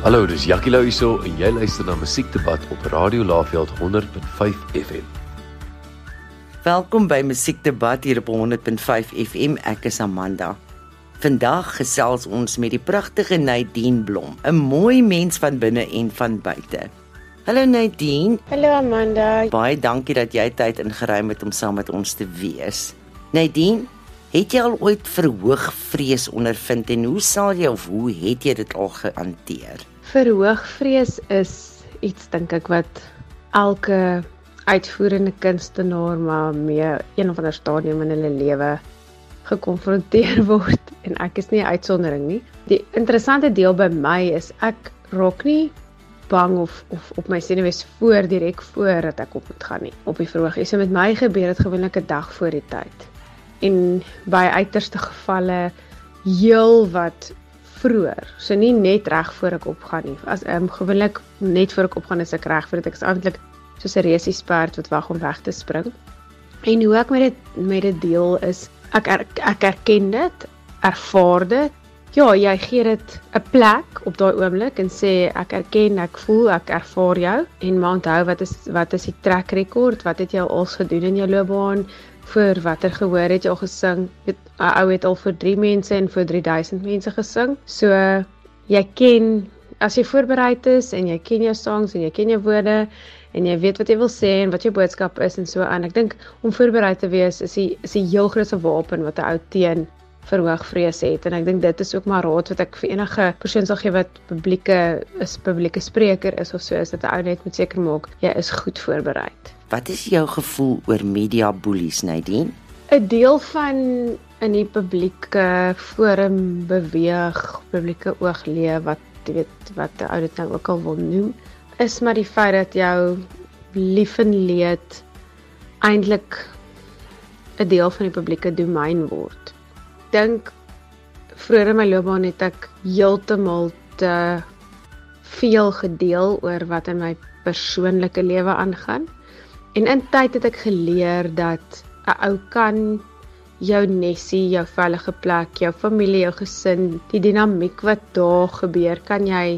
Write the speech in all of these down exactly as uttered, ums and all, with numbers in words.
Hallo, dis Jackie Lou hierso en jy luister na Musiekdebat op Radio Laagveld honderd punt vyf F M. Welkom by Musiekdebat hier op honderd punt vyf F M. Ek is Amanda. Vandag gesels ons met die pragtige Nadine Blom, 'n mooi mens van binne en van buite. Hallo Nadine. Hallo Amanda. Baie dankie dat jy tyd ingeruim het om saam met ons te wees. Nadine, het jy al ooit verhoogvrees ondervind en hoe sal jy of hoe het jy dit al gehanteer? Verhoogvrees is iets dink ek wat elke uitvoerende kunstenaar maar mee een of ander stadium in hulle lewe gekonfronteer word en ek is nie 'n uitsondering nie. Die interessante deel by my is ek raak nie bang of of op my senuwees voor direk voor dat ek op moet gaan nie op die verhoog. So met my gebeur dit gewoonlik 'n dag voor die tyd. En by uiterste gevalle heel wat vroeër. So nie net reg voor ek opgaan nie. As um, gewoonlik net voor ek opgaan is ek reg voordat ek is eintlik soos 'n resiesperd wat wag om weg te spring. En hoe ek met dit met dit deel is ek er, ek erken dit, ervaar dit. Ja, jy gee dit 'n plek op daai oomblik en sê ek erken, ek voel, ek ervaar jou en maar onthou wat is wat is die track record, wat het jy al gedoen in jou loopbaan? Vir watter gehoor het jy al gesing? 'n Ou het al vir drie mense en vir drie duisend mense gesing. So jy ken, as jy voorberei is en jy ken jou songs en jy ken jou woorde en jy weet wat jy wil sê en wat jou boodskap is en so aan. Ek dink om voorberei te wees is die is die heel grootste wapen wat 'n ou teen verhoogvrees het en ek dink dit is ook maar raad wat ek vir enige persoon sal gee wat publieke is publieke spreker is of so is dat 'n ou net moet seker maak jy is goed voorberei. Wat is jou gevoel oor media bullies, Nadine? 'n Deel van in die publieke forum beweeg, publieke ooglee wat jy weet wat die ou dit nou ook al wil noem, is maar die feit dat jou lief en leed eintlik 'n deel van die publieke domein word. Ek dink vroeër in my loopbaan het ek heeltemal te veel gedeel oor wat in my persoonlike lewe aangaan. En in tyd het ek geleer dat 'n ou kan jou nesie, jou veilige plek, jou familie, jou gesin, die dinamiek wat daar gebeur, kan jy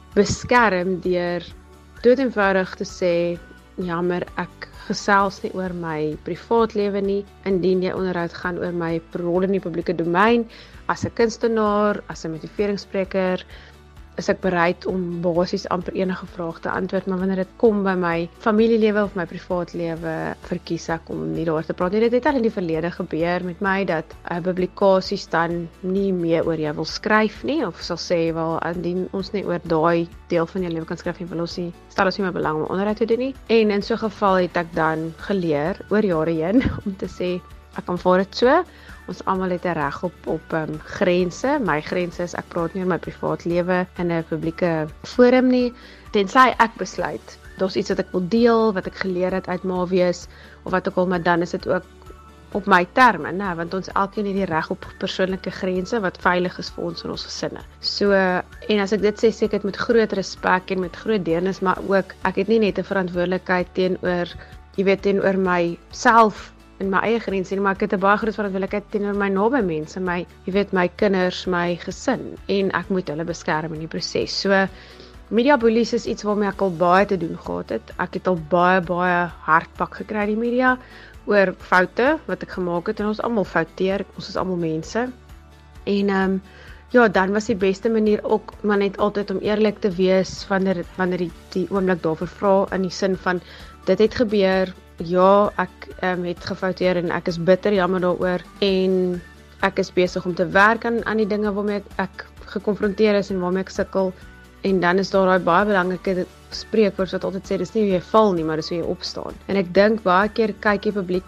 beskerm deur dood eenvoudig te sê, jammer, ek gesels nie oor my privaatlewe nie, indien jy onderhoud gaan oor my rol in die publieke domein, as 'n kunstenaar, as 'n motiveringsspreker, is ek bereid om basies amper enige vraag te antwoord, maar wanneer dit kom by my familielewe of my privaatlewe, verkies ek om nie daar te praat nie. Dit het al in die verlede gebeur met my, dat uh, publikasies dan nie meer oor jou wil skryf nie, of sal sê, wel, indien ons nie oor daai deel van jou lewe kan skryf nie, wil ons nie, stel ons nie meer belang om onderhoud te doen nie. En in so 'n geval het ek dan geleer, oor jare heen, om te sê, ek aanvaar dit so, ons almal het 'n reg op op um, grense. My grense is ek praat nie oor my privaatlewe in 'n publieke forum nie, tensy ek besluit daar's iets wat ek wil deel, wat ek geleer het uit maar wees of wat ook al, maar dan is dit ook op my terme, né, want ons elkeen het die reg op persoonlike grense wat veilig is vir ons en ons gesinne. So en as ek dit sê, sê ek dit met groot respek en met groot deernis, maar ook ek het nie net 'n verantwoordelikheid teenoor, jy weet, teenoor myself in my eie grense nie, maar ek het 'n baie groot verantwoordelikheid teenoor my naby mense, my, jy weet, my kinders, my gesin, en ek moet hulle beskerm in die proses. So, media bullies is iets waarmee ek al baie te doen gehad het. Ek het al baie, baie hardpak gekry in die media, oor foute wat ek gemaak het, en ons almal fouteer, ons is almal mense. En, um, ja, dan was die beste manier ook, maar net altyd om eerlik te wees, wanneer, wanneer die, die oomblik daarvoor vra, in die sin van, dit het gebeur, ja, ek um, het gefouteer en ek is bitter jammer daaroor en ek is besig om te werk aan, aan die dinge waarmee ek, ek gekonfronteer is en waarmee ek sukkel. En dan is daar daai baie belangrike spreekwoord wat altyd sê, dis nie hoe jy val nie, maar dis hoe jy opstaan. En ek dink baie keer kyk jy publiek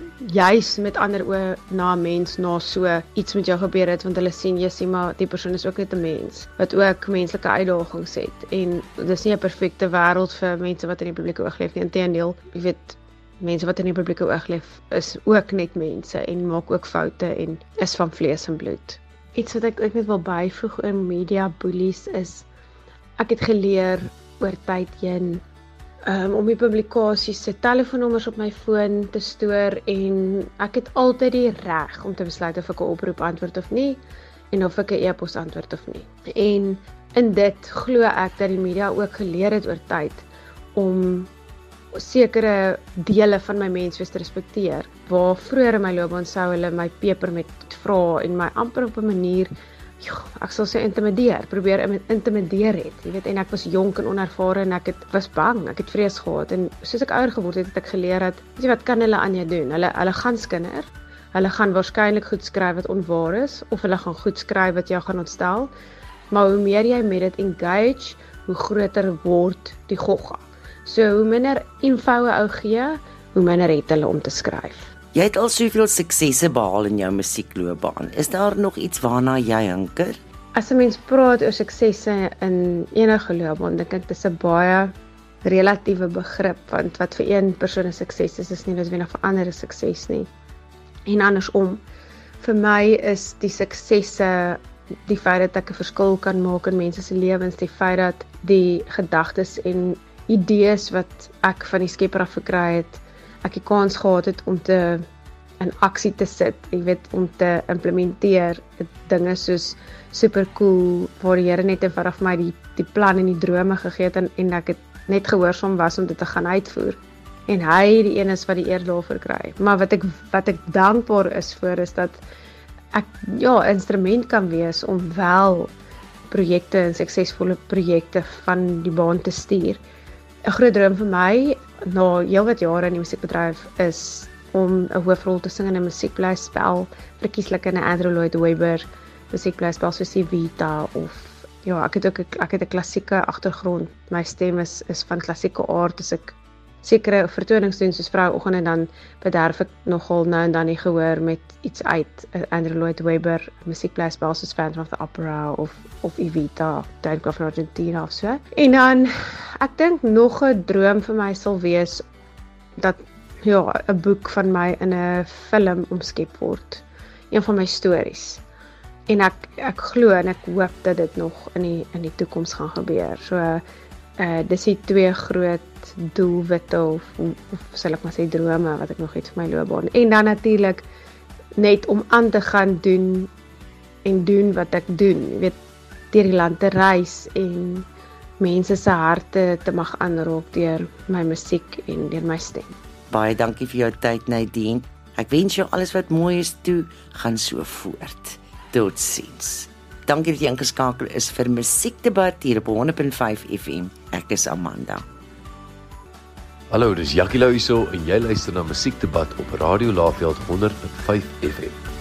juis met ander oë na 'n mens, na so iets met jou gebeur het, want hulle sien, jy sien maar, die persoon is ook net 'n mens, wat ook menslike uitdagings het. En dis nie 'n perfekte wêreld vir mense wat in die publieke oog leef nie, inteendeel, jy weet, mense wat in die publieke oog leef, is ook net mense, en maak ook foute, en is van vlees en bloed. Iets wat ek ook net wil byvoeg oor media bullies is, ek het geleer oor tyd heen, um, om die publikasies se telefoonnommers op my foon te stoor, en ek het altyd die reg om te besluit of ek 'n oproep antwoord of nie, en of ek 'n e-pos antwoord of nie. En in dit glo ek dat die media ook geleer het oor tyd om sekere dele van my menswees te respekteer. Waar vroeër in my loopbaan sou hulle my peper met vra en my amper op 'n manier, jo, ek sal sê intimideer, probeer intimideer het. Jy weet, en ek was jonk en onervare en ek het was bang, ek het vrees gehad en soos ek ouer geword het, het ek geleer dat, weet jy wat kan hulle aan jou doen? Hulle hulle gaan skinder. Hulle gaan waarskynlik goed skryf wat onwaar is of hulle gaan goed skryf wat jou gaan ontstel. Maar hoe meer jy met dit engage, hoe groter word die gogga. So hoe minder info ou gee, hoe minder het hulle om te skryf. Jy het al soveel suksesse behaal in jou musiekloopbaan. Is daar nog iets waarna jy hinker? As 'n mens praat oor suksesse in enige loopbaan, dink ek dis 'n baie relatiewe begrip, want wat vir een persoon 'n sukses is, is nie noodwendig vir ander 'n sukses nie. En andersom, vir my is die suksesse die feit dat ek 'n verskil kan maak in mense se lewens, die feit dat die gedagtes en idees wat ek van die Skepper af gekry het, ek die kans gehad het om te in aksie te sit, jy weet, om te implementeer, dinge soos super cool, waar die Here net eenvoudig vir my die, die plan en die drome gegee het, en, en ek het net gehoorsaam was om dit te gaan uitvoer. En hy die een is wat die eer daarvoor kry. Maar wat ek, wat ek dankbaar is voor, is dat ek, ja, instrument kan wees om wel projekte en suksesvolle projekte van die baan te stuur. 'n Groot droom vir my, na heelwat jare in die musiekbedryf, is om 'n hoofrol te sing in 'n musiekblyspel, verkieslik in 'n Andrew Lloyd Webber musiekblyspel soos Evita, of ja, ek het ook 'n ek het 'n klassieke agtergrond. My stem is is van klassieke aard, as ek sekere vertonings doen soos Vroueoggend, en dan bederf ek nogal nou en dan die gehoor met iets uit 'n Andrew Lloyd Webber musiekblyspel soos Phantom of the Opera of of Evita, Don't Go from Argentina of so. En dan ek dink nog 'n droom vir my sal wees dat ja, 'n boek van my in 'n film omskep word. Een van my stories. En ek ek glo en ek hoop dat dit nog in die in die toekoms gaan gebeur. So uh dis die twee groot doelwitte of, of sal ek maar sê drome wat ek nog het vir my loopbaan. En dan natuurlik net om aan te gaan doen en doen wat ek doen. Jy weet, deur die land te reis en mense se harte te mag aanraak deur my musiek en deur my stem. Baie dankie vir jou tyd, Nadine. Ek wens jou alles wat mooi is toe, gaan so voort. Totsiens. Dankie dat jy ingeskakel is vir Musiekdebat hier op honderd punt vyf F M. Ek is Amanda. Hallo, dis Jackie Lou hierso en jy luister na Musiekdebat op Radio Laveld honderd punt vyf F M.